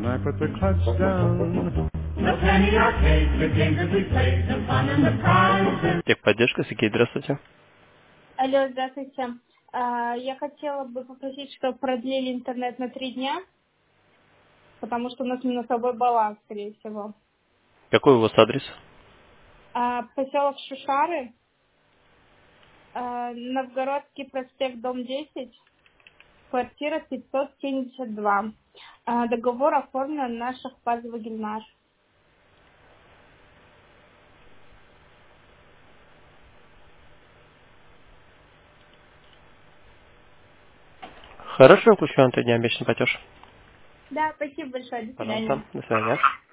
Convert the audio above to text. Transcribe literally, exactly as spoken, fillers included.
I put the clutch down. Техподдержка, Сергей, здравствуйте. Алло, здравствуйте. А, Я хотела бы попросить, чтобы продлили интернет на три дня, потому что у нас минусовой баланс, скорее всего. Какой у вас адрес? А, Поселок Шушары, а, Новгородский проспект, дом десять, квартира пятьсот семьдесят два. А, Договор оформлен на Шахпазова Гильнаш. Хорошо, включу на три дня обещанный платеж. Да, спасибо большое, до свидания. Пожалуйста, до свидания.